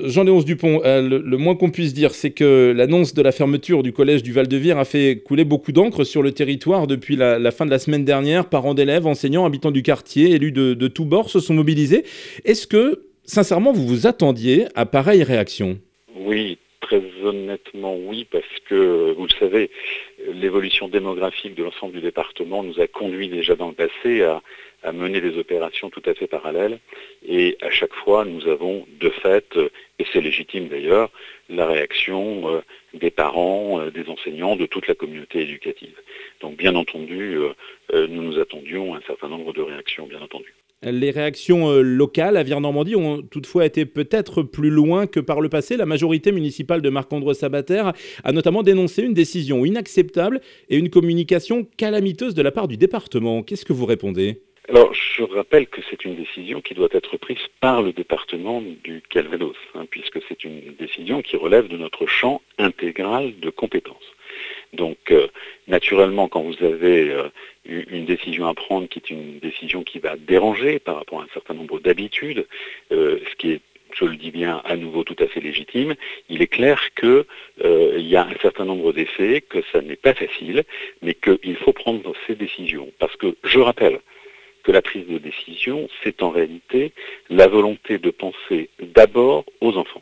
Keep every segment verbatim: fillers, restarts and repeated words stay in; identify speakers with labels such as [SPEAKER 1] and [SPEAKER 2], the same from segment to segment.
[SPEAKER 1] Jean-Léonce Dupont, euh, le, le moins qu'on puisse dire, c'est que l'annonce de la fermeture du collège du Val-de-Vire a fait couler beaucoup d'encre sur le territoire depuis la, la fin de la semaine dernière. Parents d'élèves, enseignants, habitants du quartier, élus de, de tous bords se sont mobilisés. Est-ce que, sincèrement, vous vous attendiez à pareille réaction ?
[SPEAKER 2] Oui, très honnêtement oui, parce que, vous le savez, l'évolution démographique de l'ensemble du département nous a conduit déjà dans le passé à, à mener des opérations tout à fait parallèles. Et à chaque fois, nous avons de fait, et c'est légitime d'ailleurs, la réaction euh, des parents, euh, des enseignants, de toute la communauté éducative. Donc bien entendu, euh, euh, nous nous attendions à un certain nombre de réactions, bien entendu.
[SPEAKER 1] Les réactions euh, locales à Vire-Normandie ont toutefois été peut-être plus loin que par le passé. La majorité municipale de Marc-André Sabater a notamment dénoncé une décision inacceptable et une communication calamiteuse de la part du département. Qu'est-ce que vous répondez ?
[SPEAKER 2] Alors, je rappelle que c'est une décision qui doit être prise par le département du Calvados, hein, puisque c'est une décision qui relève de notre champ intégral de compétences. Donc, euh, naturellement, quand vous avez euh, une décision à prendre qui est une décision qui va déranger par rapport à un certain nombre d'habitudes, euh, ce qui est, je le dis bien, à nouveau tout à fait légitime, il est clair qu'il euh, y a un certain nombre d'effets, que ça n'est pas facile, mais qu'il faut prendre ces décisions. Parce que, je rappelle, que la prise de décision, c'est en réalité la volonté de penser d'abord aux enfants.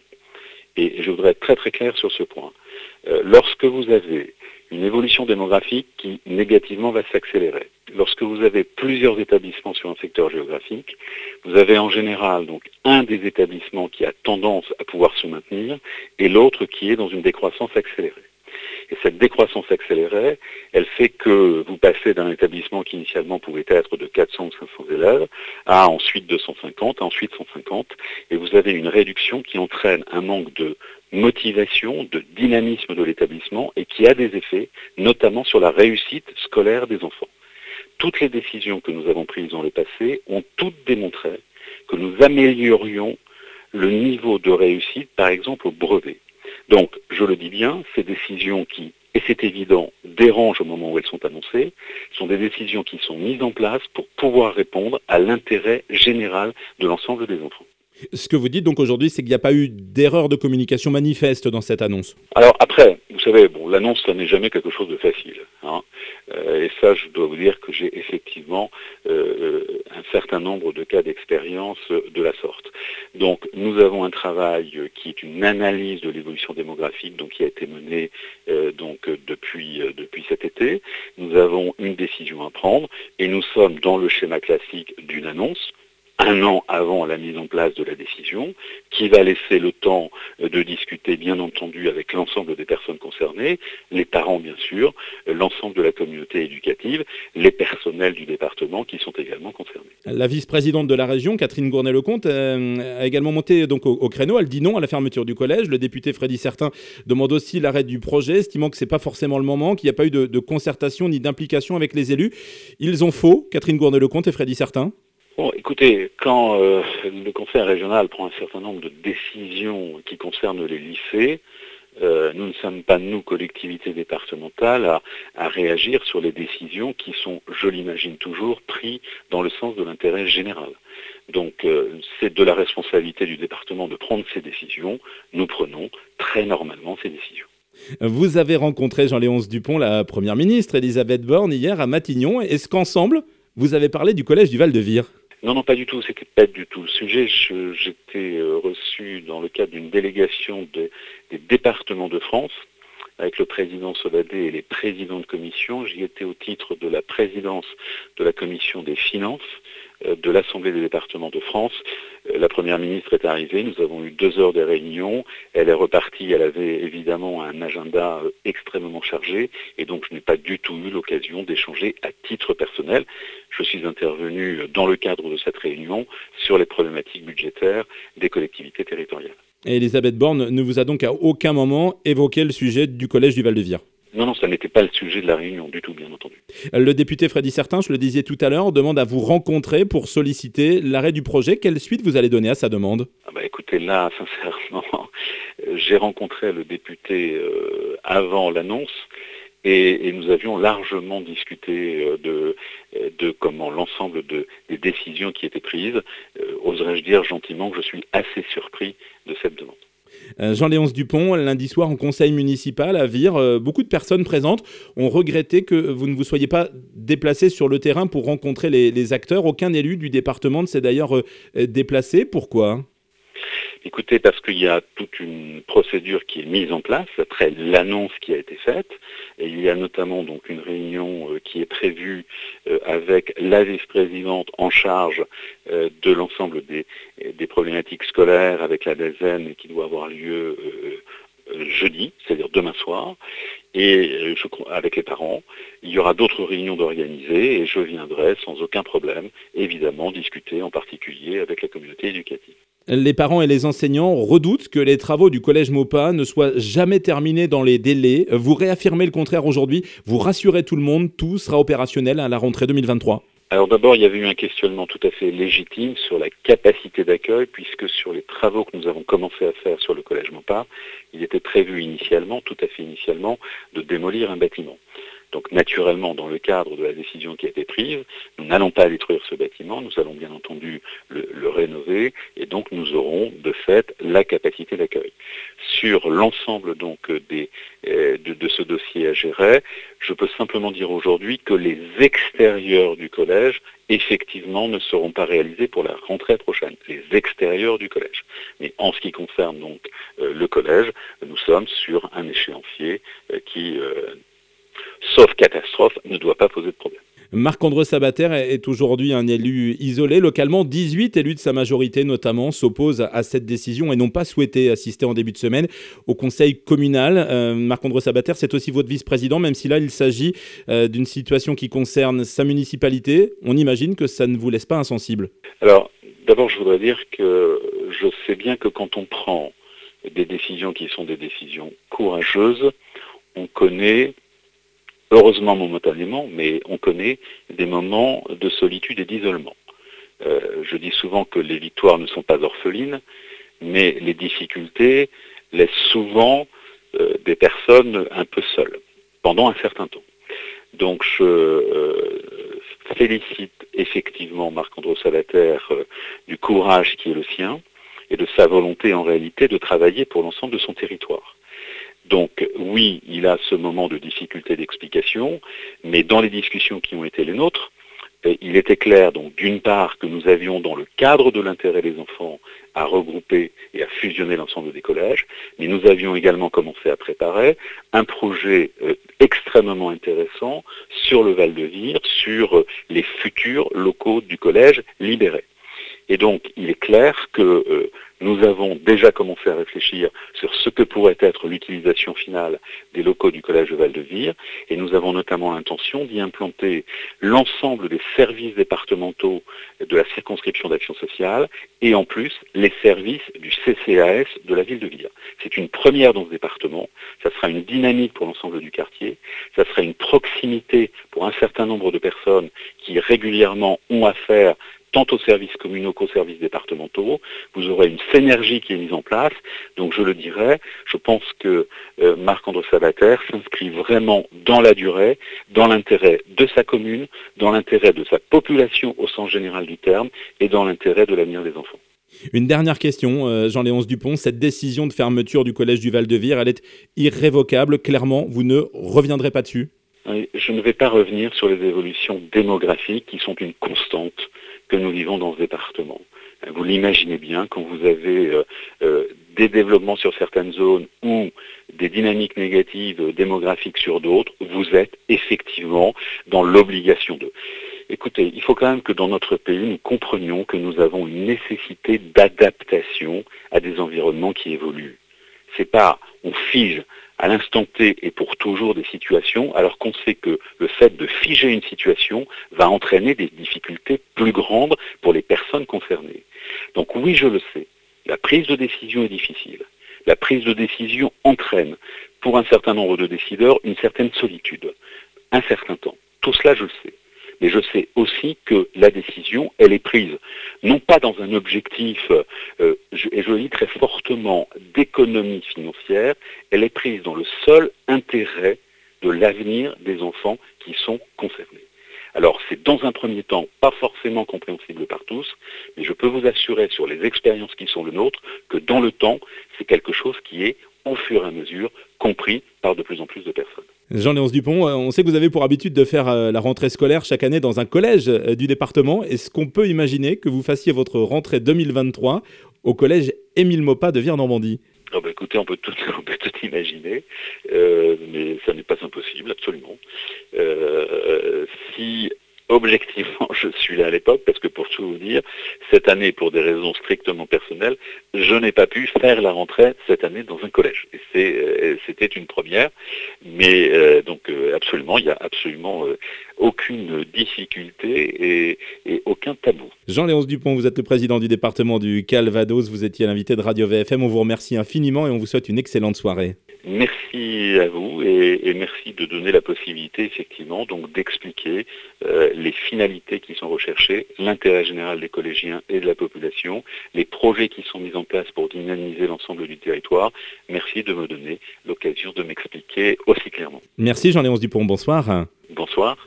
[SPEAKER 2] Et je voudrais être très très clair sur ce point. Euh, lorsque vous avez une évolution démographique qui négativement va s'accélérer, lorsque vous avez plusieurs établissements sur un secteur géographique, vous avez en général donc un des établissements qui a tendance à pouvoir se maintenir et l'autre qui est dans une décroissance accélérée. Et cette décroissance accélérée, elle fait que vous passez d'un établissement qui initialement pouvait être de quatre cents ou cinq cents élèves à ensuite deux cent cinquante, à ensuite cent cinquante, et vous avez une réduction qui entraîne un manque de motivation, de dynamisme de l'établissement et qui a des effets, notamment sur la réussite scolaire des enfants. Toutes les décisions que nous avons prises dans le passé ont toutes démontré que nous améliorions le niveau de réussite, par exemple au brevet. Donc, je le dis bien, ces décisions qui, et c'est évident, dérangent au moment où elles sont annoncées, sont des décisions qui sont mises en place pour pouvoir répondre à l'intérêt général de l'ensemble des enfants.
[SPEAKER 1] Ce que vous dites donc aujourd'hui, c'est qu'il n'y a pas eu d'erreur de communication manifeste dans cette annonce.
[SPEAKER 2] Alors après, vous savez, bon, l'annonce, ça n'est jamais quelque chose de facile. Hein. Euh, et ça, je dois vous dire que j'ai effectivement euh, un certain nombre de cas d'expérience de la sorte. Donc, nous avons un travail qui est une analyse de l'évolution démographique, donc qui a été menée euh, donc depuis euh, depuis cet été. Nous avons une décision à prendre et nous sommes dans le schéma classique d'une annonce, un an avant la mise en place de la décision, qui va laisser le temps de discuter, bien entendu, avec l'ensemble des personnes concernées, les parents, bien sûr, l'ensemble de la communauté éducative, les personnels du département qui sont également concernés.
[SPEAKER 1] La vice-présidente de la région, Catherine Gournay-Lecomte, euh, a également monté donc, au, au créneau. Elle dit non à la fermeture du collège. Le député Freddy Certain demande aussi l'arrêt du projet, estimant que ce n'est pas forcément le moment, qu'il n'y a pas eu de, de concertation ni d'implication avec les élus. Ils ont faux, Catherine Gournay-Lecomte et Freddy Certain.
[SPEAKER 2] Bon, écoutez, quand euh, le conseil régional prend un certain nombre de décisions qui concernent les lycées, euh, nous ne sommes pas, nous, collectivités départementales, à, à réagir sur les décisions qui sont, je l'imagine toujours, prises dans le sens de l'intérêt général. Donc, euh, c'est de la responsabilité du département de prendre ces décisions. Nous prenons très normalement ces décisions.
[SPEAKER 1] Vous avez rencontré Jean-Léonce Dupont, la première ministre, Elisabeth Borne, hier à Matignon. Est-ce qu'ensemble, vous avez parlé du collège du Val-de-Vire ?
[SPEAKER 2] Non, non, pas du tout. C'était pas du tout le sujet. Je, j'étais euh, reçu dans le cadre d'une délégation des, des départements de France avec le président Sauvadet et les présidents de commission. J'y étais au titre de la présidence de la commission des finances euh, de l'Assemblée des départements de France. Euh, la première ministre est arrivée. Nous avons eu deux heures de réunion. Elle est repartie. Elle avait évidemment un agenda euh, extrêmement chargé et donc je n'ai pas du tout eu l'occasion d'échanger à titre personnel. Je suis intervenu dans le cadre de cette réunion sur les problématiques budgétaires des collectivités territoriales.
[SPEAKER 1] Et Elisabeth Borne ne vous a donc à aucun moment évoqué le sujet du collège du Val-de-Vire ?
[SPEAKER 2] Non, non, ça n'était pas le sujet de la réunion du tout, bien entendu.
[SPEAKER 1] Le député Freddy Certain, je le disais tout à l'heure, demande à vous rencontrer pour solliciter l'arrêt du projet. Quelle suite vous allez donner à sa demande ?
[SPEAKER 2] Ah bah écoutez, là, sincèrement, j'ai rencontré le député euh, avant l'annonce. Et, et nous avions largement discuté de, de comment l'ensemble de, des décisions qui étaient prises. Euh, oserais-je dire gentiment que je suis assez surpris de cette demande.
[SPEAKER 1] Euh, Jean-Léonce Dupont, lundi soir en conseil municipal à Vire, euh, beaucoup de personnes présentes ont regretté que vous ne vous soyez pas déplacé sur le terrain pour rencontrer les, les acteurs. Aucun élu du département ne s'est d'ailleurs euh, déplacé. Pourquoi ?
[SPEAKER 2] Écoutez, parce qu'il y a toute une procédure qui est mise en place après l'annonce qui a été faite. Et il y a notamment donc une réunion euh, qui est prévue euh, avec la vice-présidente en charge euh, de l'ensemble des, des problématiques scolaires avec la D A Z N qui doit avoir lieu euh, jeudi, c'est-à-dire demain soir, et je, avec les parents. Il y aura d'autres réunions d'organiser et je viendrai sans aucun problème, évidemment, discuter en particulier avec la communauté éducative.
[SPEAKER 1] Les parents et les enseignants redoutent que les travaux du collège Maupas ne soient jamais terminés dans les délais. Vous réaffirmez le contraire aujourd'hui. Vous rassurez tout le monde, tout sera opérationnel à la rentrée deux mille vingt-trois.
[SPEAKER 2] Alors d'abord, il y avait eu un questionnement tout à fait légitime sur la capacité d'accueil, puisque sur les travaux que nous avons commencé à faire sur le collège Maupas, il était prévu initialement, tout à fait initialement, de démolir un bâtiment. Donc naturellement, dans le cadre de la décision qui a été prise, nous n'allons pas détruire ce bâtiment, nous allons bien entendu le, le rénover, et donc nous aurons de fait la capacité d'accueil. Sur l'ensemble donc des, euh, de, de ce dossier à gérer, je peux simplement dire aujourd'hui que les extérieurs du collège, effectivement, ne seront pas réalisés pour la rentrée prochaine, les extérieurs du collège. Mais en ce qui concerne donc euh, le collège, nous sommes sur un échéancier euh, qui... Euh, sauf catastrophe, ne doit pas poser de problème.
[SPEAKER 1] Marc-André Sabater est aujourd'hui un élu isolé. Localement, dix-huit élus de sa majorité notamment s'opposent à cette décision et n'ont pas souhaité assister en début de semaine au conseil communal. Euh, Marc-André Sabater, c'est aussi votre vice-président, même si là il s'agit euh, d'une situation qui concerne sa municipalité. On imagine que ça ne vous laisse pas insensible.
[SPEAKER 2] Alors, d'abord je voudrais dire que je sais bien que quand on prend des décisions qui sont des décisions courageuses, on connaît... heureusement momentanément, mais on connaît des moments de solitude et d'isolement. Euh, je dis souvent que les victoires ne sont pas orphelines, mais les difficultés laissent souvent euh, des personnes un peu seules, pendant un certain temps. Donc je euh, félicite effectivement Marc-André Sabater euh, du courage qui est le sien, et de sa volonté en réalité de travailler pour l'ensemble de son territoire. Donc oui, il a ce moment de difficulté d'explication, mais dans les discussions qui ont été les nôtres, il était clair donc d'une part que nous avions dans le cadre de l'intérêt des enfants à regrouper et à fusionner l'ensemble des collèges, mais nous avions également commencé à préparer un projet euh, extrêmement intéressant sur le Val-de-Vire, sur euh, les futurs locaux du collège libérés. Et donc, il est clair que euh, nous avons déjà commencé à réfléchir sur ce que pourrait être l'utilisation finale des locaux du collège de Val-de-Vire, et nous avons notamment l'intention d'y implanter l'ensemble des services départementaux de la circonscription d'action sociale, et en plus les services du C C A S de la ville de Vire. C'est une première dans ce département, ça sera une dynamique pour l'ensemble du quartier, ça sera une proximité pour un certain nombre de personnes qui régulièrement ont affaire tant aux services communaux qu'aux services départementaux. Vous aurez une synergie qui est mise en place. Donc je le dirais, je pense que euh, Marc-André Sabater s'inscrit vraiment dans la durée, dans l'intérêt de sa commune, dans l'intérêt de sa population au sens général du terme et dans l'intérêt de l'avenir des enfants.
[SPEAKER 1] Une dernière question, euh, Jean-Léonce Dupont. Cette décision de fermeture du collège du Val-de-Vire, elle est irrévocable. Clairement, vous ne reviendrez pas dessus ?
[SPEAKER 2] Je ne vais pas revenir sur les évolutions démographiques qui sont une constante que nous vivons dans ce département. Vous l'imaginez bien, quand vous avez euh, euh, des développements sur certaines zones ou des dynamiques négatives euh, démographiques sur d'autres, vous êtes effectivement dans l'obligation de... Écoutez, il faut quand même que dans notre pays, nous comprenions que nous avons une nécessité d'adaptation à des environnements qui évoluent. C'est pas, on fige à l'instant T et pour toujours des situations, alors qu'on sait que le fait de figer une situation va entraîner des difficultés plus grandes pour les personnes concernées. Donc oui, je le sais, la prise de décision est difficile. La prise de décision entraîne, pour un certain nombre de décideurs, une certaine solitude, un certain temps. Tout cela, je le sais. Mais je sais aussi que la décision, elle est prise, non pas dans un objectif, euh, je, et je le dis très fortement, d'économie financière, elle est prise dans le seul intérêt de l'avenir des enfants qui sont concernés. Alors c'est dans un premier temps pas forcément compréhensible par tous, mais je peux vous assurer sur les expériences qui sont les nôtres que dans le temps, c'est quelque chose qui est au fur et à mesure compris par de plus en plus de personnes.
[SPEAKER 1] Jean-Léonce Dupont, on sait que vous avez pour habitude de faire la rentrée scolaire chaque année dans un collège du département. Est-ce qu'on peut imaginer que vous fassiez votre rentrée deux mille vingt-trois au collège Émile Maupas de Vire-Normandie ?
[SPEAKER 2] Oh bah écoutez, on peut tout, on peut tout imaginer, euh, mais ça n'est pas impossible, absolument. Euh, si objectivement je suis là à l'époque, parce que pour tout vous dire, cette année, pour des raisons strictement personnelles, je n'ai pas pu faire la rentrée cette année dans un collège. Et c'est, euh, c'était une première, mais euh, donc euh, absolument, il n'y a absolument euh, aucune difficulté et, et aucun tabou.
[SPEAKER 1] Jean-Léonce Dupont, vous êtes le président du département du Calvados, vous étiez l'invité de Radio V F M, on vous remercie infiniment et on vous souhaite une excellente soirée.
[SPEAKER 2] Merci à vous et, et merci de donner la possibilité effectivement donc d'expliquer euh, les finalités qui sont recherchées, l'intérêt général des collégiens et de la population, les projets qui sont mis en place pour dynamiser l'ensemble du territoire. Merci de me donner l'occasion de m'expliquer aussi clairement.
[SPEAKER 1] Merci Jean-Léonce Dupont, bonsoir.
[SPEAKER 2] Bonsoir.